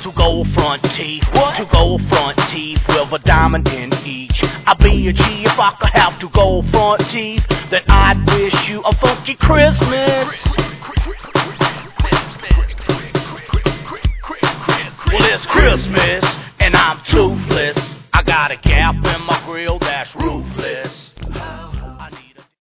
two gold front teeth, two gold front teeth with a diamond in each. I'd be a G if I could have two gold front teeth. Then I'd wish you a funky Christmas. Well, it's Christmas.